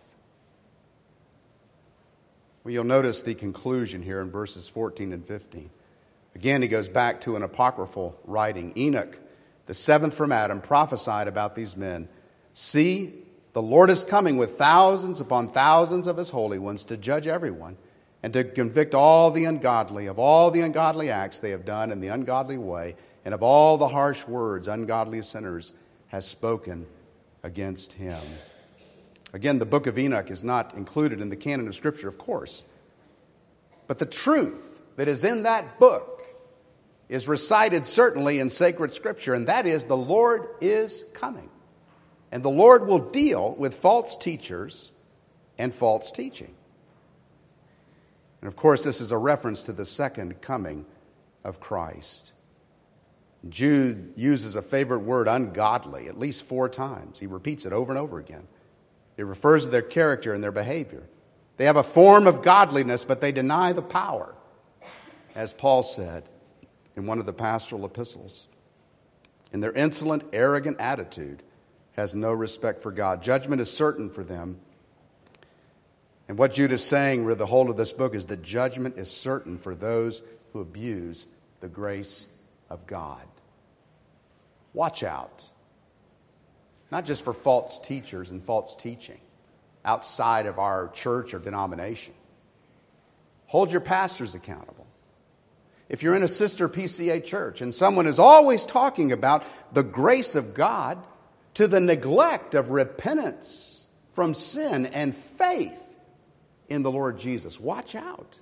Well, you'll notice the conclusion here in verses 14 and 15. Again, he goes back to an apocryphal writing. Enoch, the seventh from Adam, prophesied about these men. See, the Lord is coming with thousands upon thousands of his holy ones to judge everyone and to convict all the ungodly of all the ungodly acts they have done in the ungodly way and of all the harsh words ungodly sinners has spoken against him. Again, the book of Enoch is not included in the canon of Scripture, of course. But the truth that is in that book is recited certainly in sacred Scripture, and that is the Lord is coming. And the Lord will deal with false teachers and false teaching. And of course, this is a reference to the second coming of Christ. Jude uses a favorite word, ungodly, at least 4 times. He repeats it over and over again. It refers to their character and their behavior. They have a form of godliness, but they deny the power, as Paul said in one of the pastoral epistles. And their insolent, arrogant attitude has no respect for God. Judgment is certain for them. And what Jude is saying with the whole of this book is that judgment is certain for those who abuse the grace of God. Watch out. Not just for false teachers and false teaching outside of our church or denomination. Hold your pastors accountable. If you're in a sister PCA church and someone is always talking about the grace of God to the neglect of repentance from sin and faith in the Lord Jesus, watch out.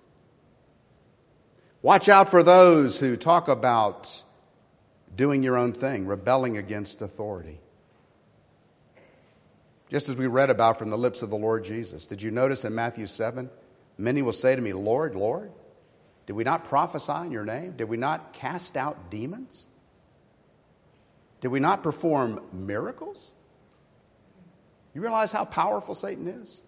Watch out for those who talk about doing your own thing, rebelling against authority. Just as we read about from the lips of the Lord Jesus. Did you notice in Matthew 7, many will say to me, Lord, Lord, did we not prophesy in your name? Did we not cast out demons? Did we not perform miracles? You realize how powerful Satan is?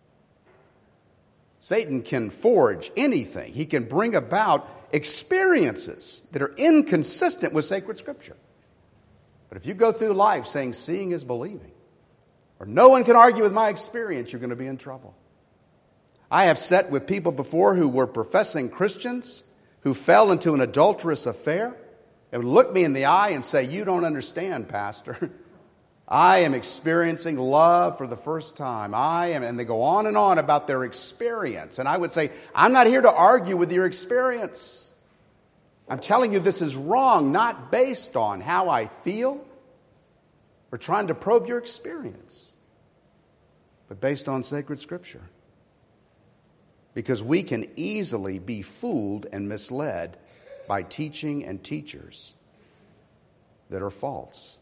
Satan can forge anything. He can bring about experiences that are inconsistent with sacred Scripture. But if you go through life saying seeing is believing, or no one can argue with my experience, you're going to be in trouble. I have sat with people before who were professing Christians who fell into an adulterous affair and would look me in the eye and say, you don't understand, Pastor. I am experiencing love for the first time. And they go on and on about their experience. And I would say, I'm not here to argue with your experience. I'm telling you this is wrong, not based on how I feel or trying to probe your experience, but based on sacred Scripture. Because we can easily be fooled and misled by teaching and teachers that are false.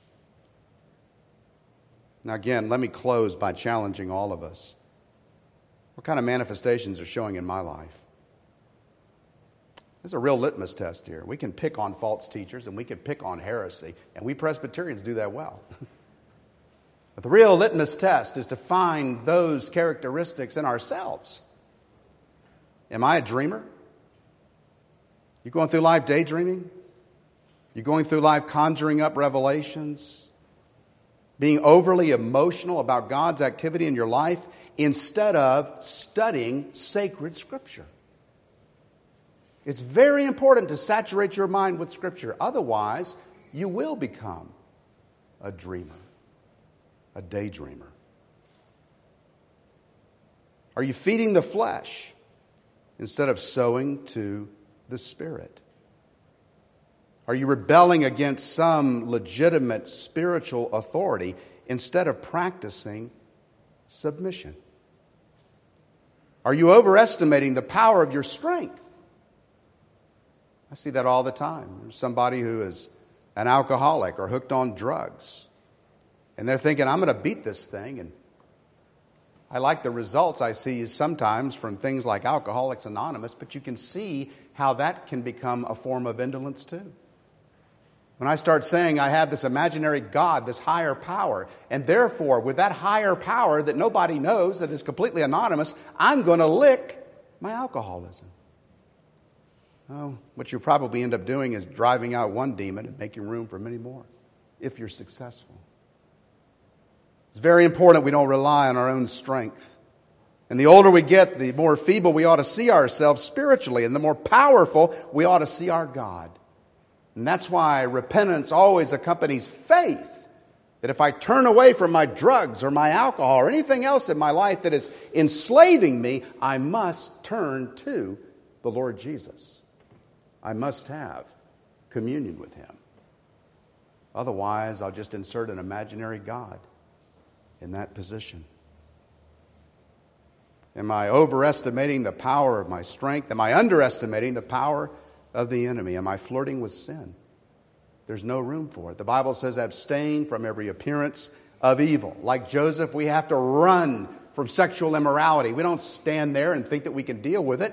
Now again, let me close by challenging all of us. What kind of manifestations are showing in my life? There's a real litmus test here. We can pick on false teachers and we can pick on heresy, and we Presbyterians do that well. But the real litmus test is to find those characteristics in ourselves. Am I a dreamer? You going through life daydreaming? You going through life conjuring up revelations? Being overly emotional about God's activity in your life instead of studying sacred Scripture? It's very important to saturate your mind with Scripture. Otherwise, you will become a dreamer, a daydreamer. Are you feeding the flesh instead of sowing to the Spirit? Are you rebelling against some legitimate spiritual authority instead of practicing submission? Are you overestimating the power of your strength? I see that all the time. There's somebody who is an alcoholic or hooked on drugs, and they're thinking, I'm going to beat this thing. And I like the results I see sometimes from things like Alcoholics Anonymous, but you can see how that can become a form of indolence too. When I start saying I have this imaginary God, this higher power, and therefore with that higher power that nobody knows, that is completely anonymous, I'm going to lick my alcoholism. Oh, what you probably end up doing is driving out one demon and making room for many more, if you're successful. It's very important we don't rely on our own strength. And the older we get, the more feeble we ought to see ourselves spiritually, and the more powerful we ought to see our God. And that's why repentance always accompanies faith. That if I turn away from my drugs or my alcohol or anything else in my life that is enslaving me, I must turn to the Lord Jesus. I must have communion with Him. Otherwise, I'll just insert an imaginary God in that position. Am I overestimating the power of my strength? Am I underestimating the power of the enemy? Am I flirting with sin? There's no room for it. The Bible says abstain from every appearance of evil. Like Joseph, we have to run from sexual immorality. We don't stand there and think that we can deal with it.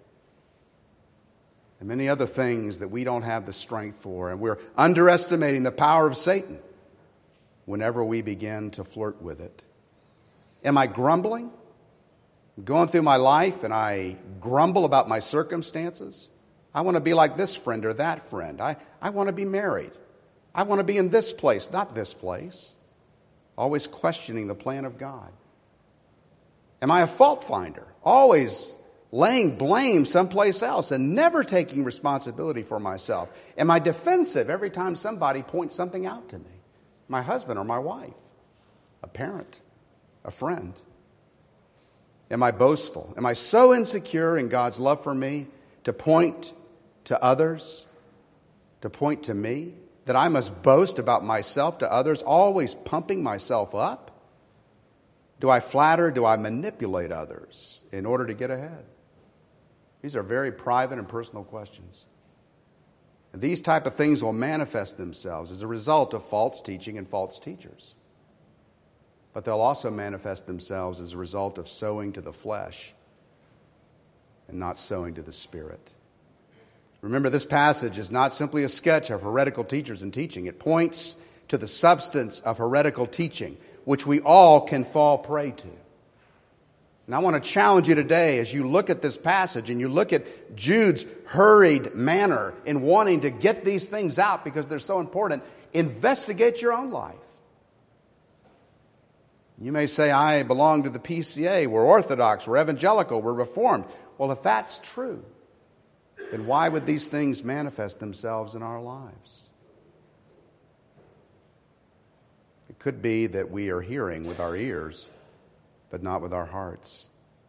And many other things that we don't have the strength for. And we're underestimating the power of Satan whenever we begin to flirt with it. Am I grumbling? I'm going through my life and I grumble about my circumstances. I want to be like this friend or that friend. I want to be married. I want to be in this place, not this place. Always questioning the plan of God. Am I a fault finder? Always laying blame someplace else and never taking responsibility for myself. Am I defensive every time somebody points something out to me? My husband or my wife, a parent, a friend. Am I boastful? Am I so insecure in God's love for me to point to others, to point to me, that I must boast about myself to others, always pumping myself up? Do I flatter? Do I manipulate others in order to get ahead? These are very private and personal questions. And these type of things will manifest themselves as a result of false teaching and false teachers. But they'll also manifest themselves as a result of sowing to the flesh and not sowing to the Spirit. Remember, this passage is not simply a sketch of heretical teachers and teaching. It points to the substance of heretical teaching, which we all can fall prey to. And I want to challenge you today as you look at this passage and you look at Jude's hurried manner in wanting to get these things out because they're so important. Investigate your own life. You may say, I belong to the PCA, we're Orthodox, we're evangelical, we're Reformed. Well, if that's true, then why would these things manifest themselves in our lives? It could be that we are hearing with our ears, but not with our hearts.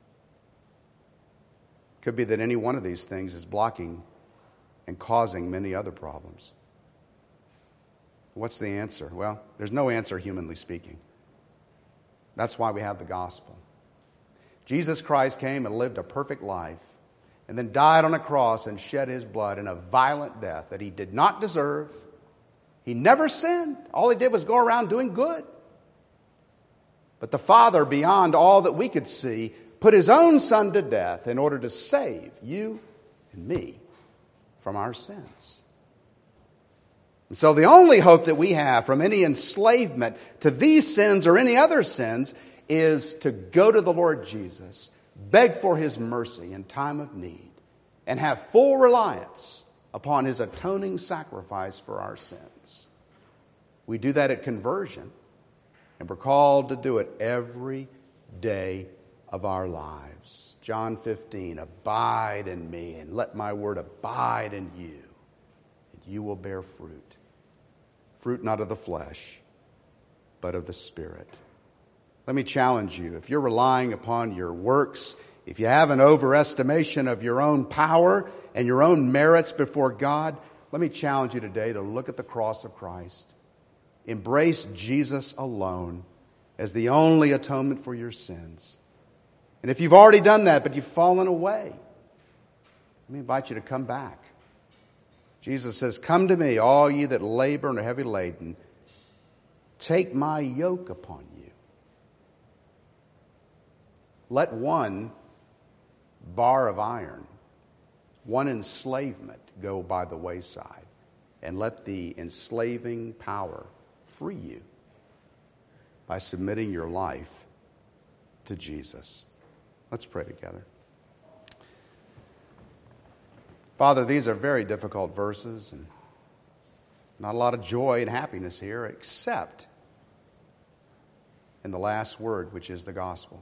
It could be that any one of these things is blocking and causing many other problems. What's the answer? Well, there's no answer, humanly speaking. That's why we have the gospel. Jesus Christ came and lived a perfect life and then died on a cross and shed His blood in a violent death that He did not deserve. He never sinned. All He did was go around doing good. But the Father, beyond all that we could see, put His own Son to death in order to save you and me from our sins. And so the only hope that we have from any enslavement to these sins or any other sins is to go to the Lord Jesus, beg for His mercy in time of need, and have full reliance upon His atoning sacrifice for our sins. We do that at conversion, and we're called to do it every day of our lives. John 15, abide in me and let my word abide in you, and you will bear fruit. Fruit not of the flesh, but of the Spirit. Let me challenge you. If you're relying upon your works, if you have an overestimation of your own power and your own merits before God, let me challenge you today to look at the cross of Christ. Embrace Jesus alone as the only atonement for your sins. And if you've already done that, but you've fallen away, let me invite you to come back. Jesus says, "Come to me, all ye that labor and are heavy laden. Take my yoke upon you." Let one bar of iron, one enslavement go by the wayside, and let the enslaving power free you by submitting your life to Jesus. Let's pray together. Father, these are very difficult verses, and not a lot of joy and happiness here, except in the last word, which is the gospel.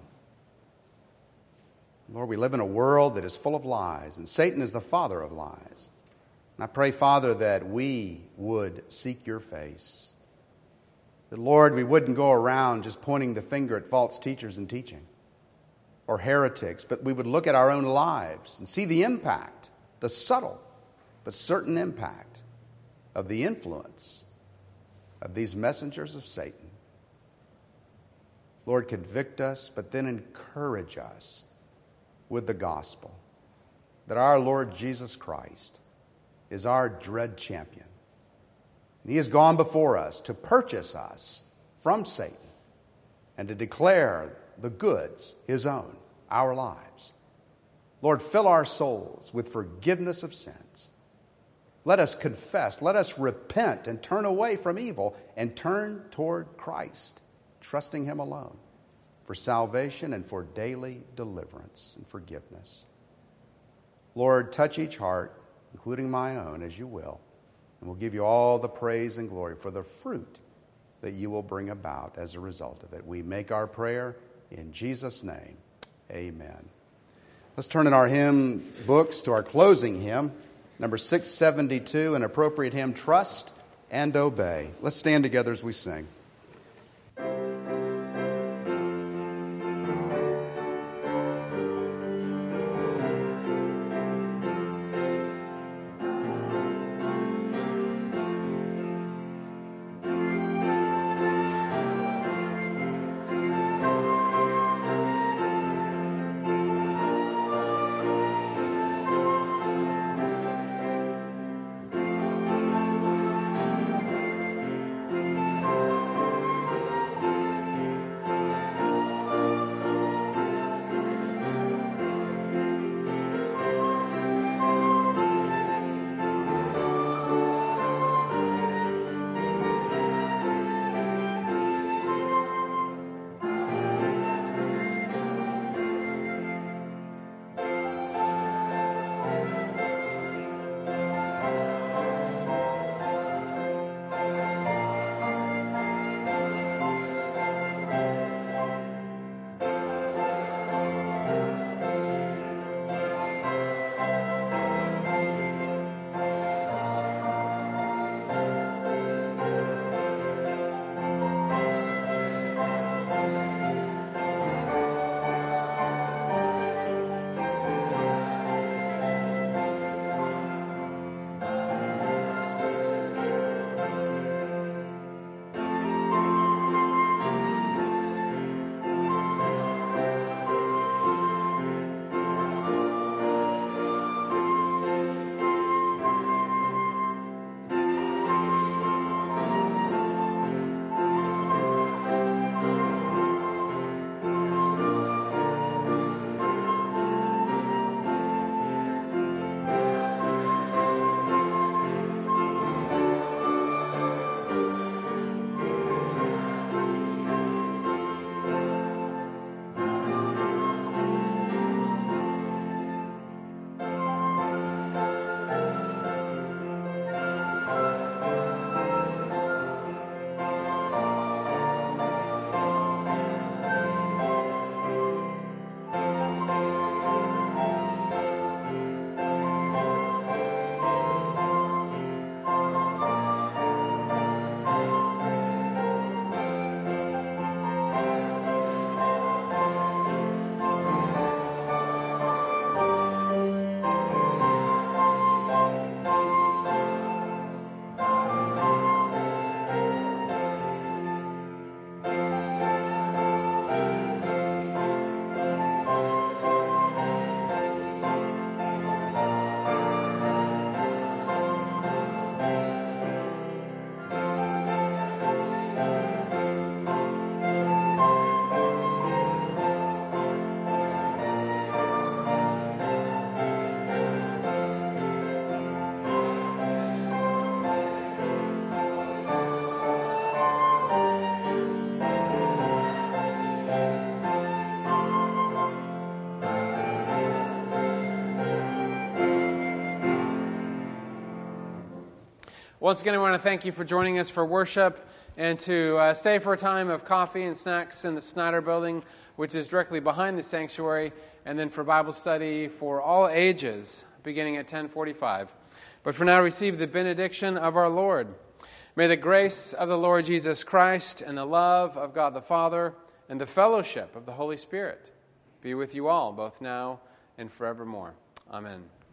Lord, we live in a world that is full of lies, and Satan is the father of lies. And I pray, Father, that we would seek your face. That, Lord, we wouldn't go around just pointing the finger at false teachers and teaching or heretics, but we would look at our own lives and see the impact, the subtle but certain impact of the influence of these messengers of Satan. Lord, convict us, but then encourage us with the gospel that our Lord Jesus Christ is our dread champion. And he has gone before us to purchase us from Satan and to declare the goods his own, our lives. Lord, fill our souls with forgiveness of sins. Let us confess, let us repent and turn away from evil and turn toward Christ, trusting him alone for salvation and for daily deliverance and forgiveness. Lord, touch each heart, including my own, as you will, and we'll give you all the praise and glory for the fruit that you will bring about as a result of it. We make our prayer in Jesus' name. Amen. Let's turn in our hymn books to our closing hymn, number 672, an appropriate hymn, Trust and Obey. Let's stand together as we sing. Once again, I want to thank you for joining us for worship and to stay for a time of coffee and snacks in the Snyder Building, which is directly behind the sanctuary, and then for Bible study for all ages, beginning at 10:45. But for now, receive the benediction of our Lord. May the grace of the Lord Jesus Christ and the love of God the Father and the fellowship of the Holy Spirit be with you all, both now and forevermore. Amen.